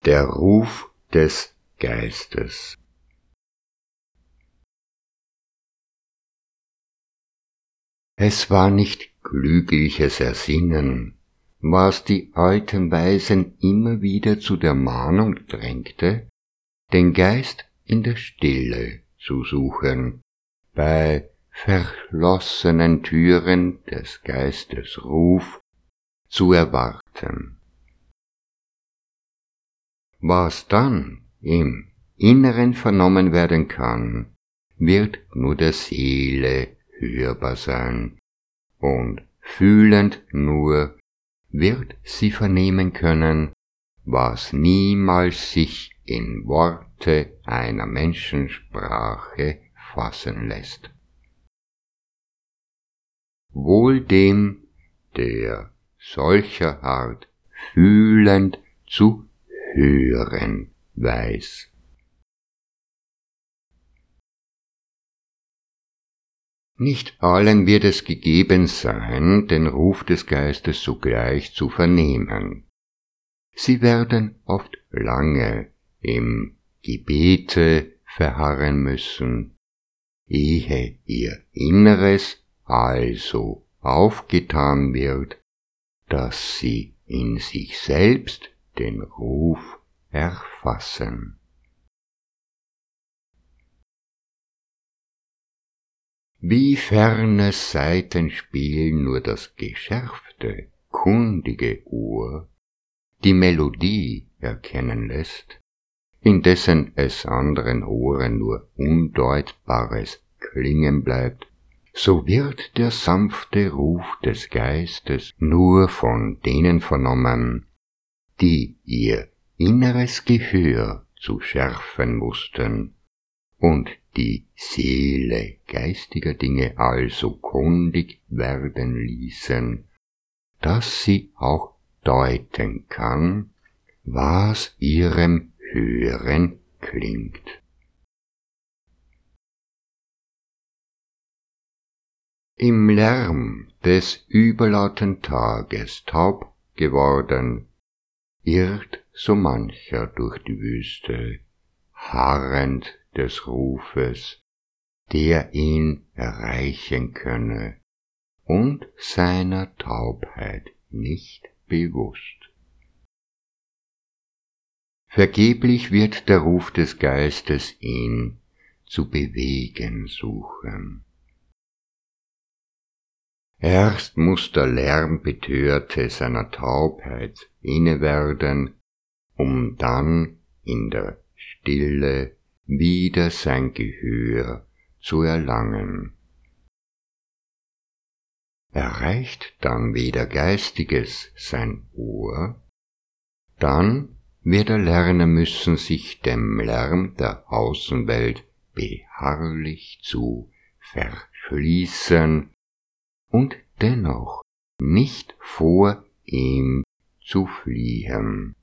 Der Ruf des Geistes. Es war nicht klügliches Ersinnen, was die alten Weisen immer wieder zu der Mahnung drängte, den Geist in der Stille zu suchen, bei verschlossenen Türen des Geistes Ruf zu erwarten. Was dann im Inneren vernommen werden kann, wird nur der Seele hörbar sein, und fühlend nur wird sie vernehmen können, was niemals sich in Worte einer Menschensprache fassen lässt. Wohl dem, der solcher Art fühlend zu hören weiß. Nicht allen wird es gegeben sein, den Ruf des Geistes sogleich zu vernehmen. Sie werden oft lange im Gebete verharren müssen, ehe ihr Inneres also aufgetan wird, dass sie in sich selbst den Ruf erfassen. Wie fernes Saitenspiel nur das geschärfte, kundige Ohr die Melodie erkennen lässt, indessen es anderen Ohren nur undeutbares Klingen bleibt, so wird der sanfte Ruf des Geistes nur von denen vernommen, die ihr inneres Gehör zu schärfen wussten und die Seele geistiger Dinge also kundig werden ließen, dass sie auch deuten kann, was ihrem Hören klingt. Im Lärm des überlauten Tages taub geworden, irrt so mancher durch die Wüste, harrend des Rufes, der ihn erreichen könne, und seiner Taubheit nicht bewusst. Vergeblich wird der Ruf des Geistes ihn zu bewegen suchen. Erst muß der Lärmbetörte seiner Taubheit inne werden, um dann in der Stille wieder sein Gehör zu erlangen. Erreicht dann weder Geistiges sein Ohr, dann wird er lernen müssen, sich dem Lärm der Außenwelt beharrlich zu verschließen und dennoch nicht vor ihm zu fliehen.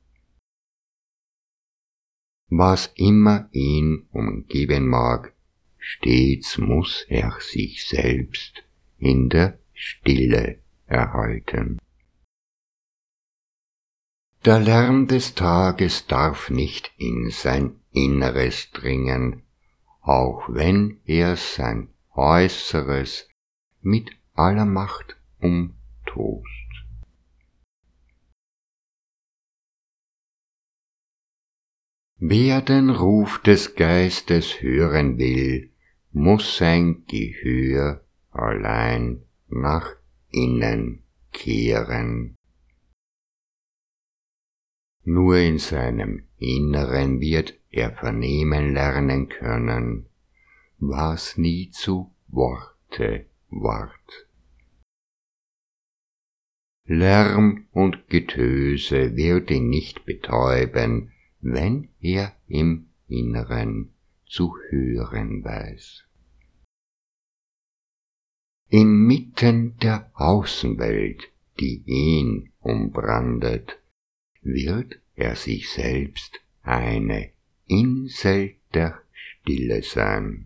Was immer ihn umgeben mag, stets muß er sich selbst in der Stille erhalten. Der Lärm des Tages darf nicht in sein Inneres dringen, auch wenn er sein Äußeres mit aller Macht umtost. Wer den Ruf des Geistes hören will, muß sein Gehör allein nach innen kehren. Nur in seinem Inneren wird er vernehmen lernen können, was nie zu Worte ward. Lärm und Getöse wird ihn nicht betäuben, wenn er im Inneren zu hören weiß. Inmitten der Außenwelt, die ihn umbrandet, wird er sich selbst eine Insel der Stille sein.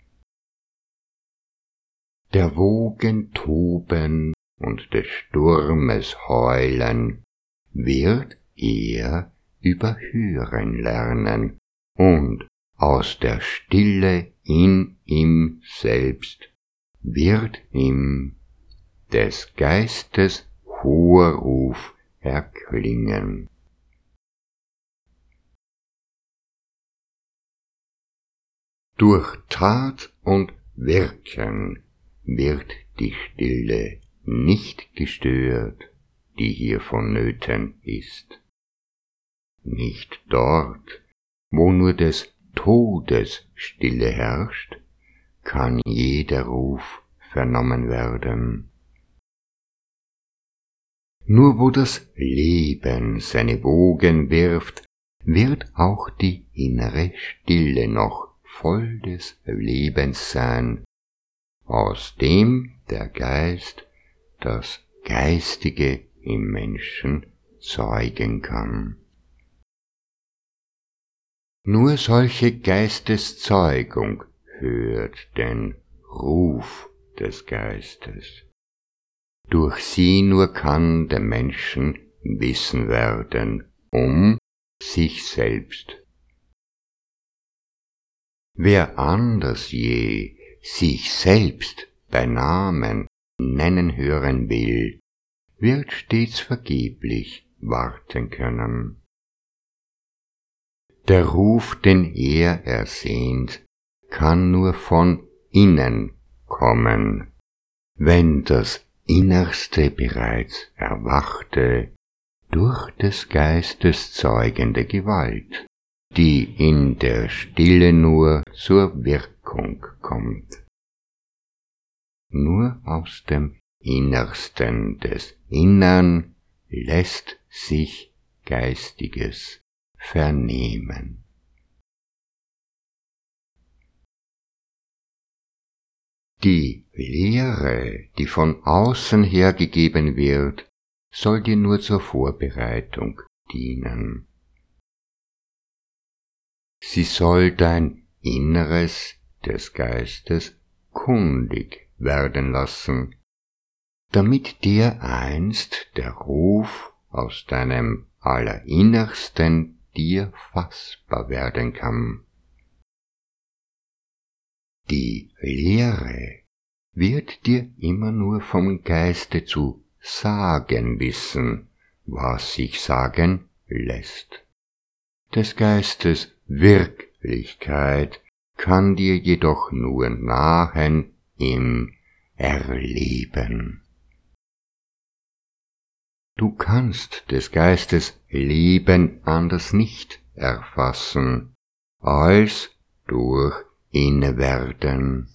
Der Wogen toben und des Sturmes heulen wird er überhören lernen und aus der Stille in ihm selbst wird ihm des Geistes hoher Ruf erklingen. Durch Tat und Wirken wird die Stille nicht gestört, die hier vonnöten ist. Nicht dort, wo nur des Todes Stille herrscht, kann jeder Ruf vernommen werden. Nur wo das Leben seine Wogen wirft, wird auch die innere Stille noch voll des Lebens sein, aus dem der Geist das Geistige im Menschen zeugen kann. Nur solche Geisteszeugung hört den Ruf des Geistes. Durch sie nur kann dem Menschen Wissen werden sich selbst. Wer anders je sich selbst bei Namen nennen hören will, wird stets vergeblich warten können. Der Ruf, den er ersehnt, kann nur von innen kommen, wenn das Innerste bereits erwachte durch des Geistes zeugende Gewalt, die in der Stille nur zur Wirkung kommt. Nur aus dem Innersten des Innern lässt sich Geistiges vernehmen. Die Lehre, die von außen her gegeben wird, soll dir nur zur Vorbereitung dienen. Sie soll dein Inneres des Geistes kundig werden lassen, damit dir einst der Ruf aus deinem Allerinnersten dir fassbar werden kann. Die Lehre wird dir immer nur vom Geiste zu sagen wissen, was sich sagen lässt. Des Geistes Wirklichkeit kann dir jedoch nur nahen im Erleben. Du kannst des Geistes Leben anders nicht erfassen, als durch Innewerden.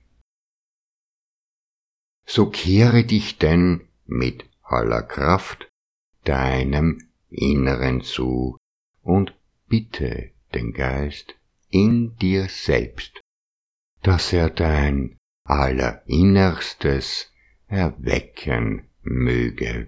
So kehre dich denn mit aller Kraft deinem Inneren zu und bitte den Geist in dir selbst, dass er dein Allerinnerstes erwecken möge.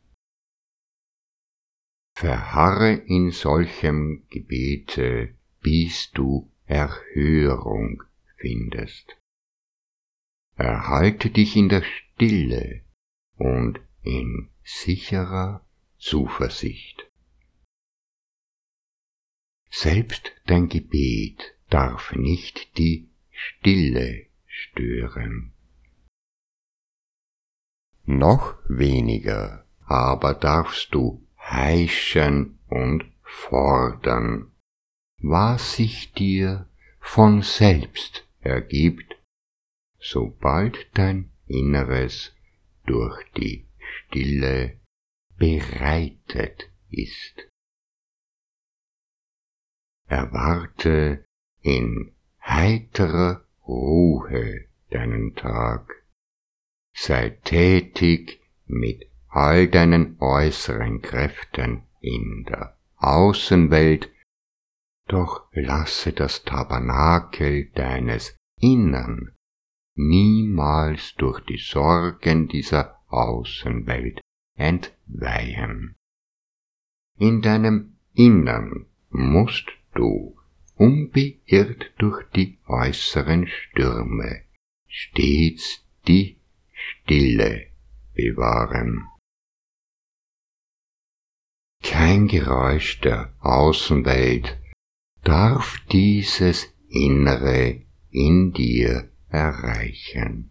Verharre in solchem Gebete, bis du Erhörung findest. Erhalte dich in der Stille und in sicherer Zuversicht. Selbst dein Gebet darf nicht die Stille stören. Noch weniger aber darfst du heischen und fordern, was sich dir von selbst ergibt, sobald dein Inneres durch die Stille bereitet ist. Erwarte in heiterer Ruhe deinen Tag. Sei tätig mit all deinen äußeren Kräften in der Außenwelt, doch lasse das Tabernakel deines Innern niemals durch die Sorgen dieser Außenwelt entweihen. In deinem Innern musst du, unbeirrt durch die äußeren Stürme, stets die Stille bewahren. kein Geräusch der Außenwelt darf dieses Innere in dir erreichen.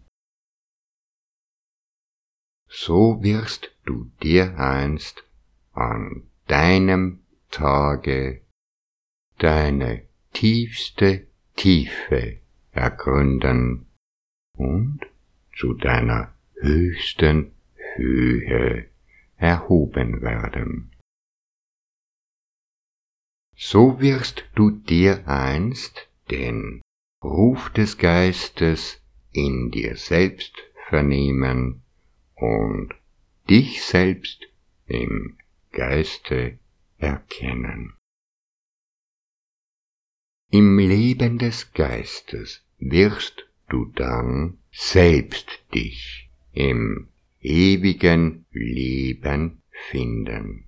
So wirst du dir einst an deinem Tage deine tiefste Tiefe ergründen und zu deiner höchsten Höhe erhoben werden. So wirst du dir einst den Ruf des Geistes in dir selbst vernehmen und dich selbst im Geiste erkennen. Im Leben des Geistes wirst du dann selbst dich im ewigen Leben finden.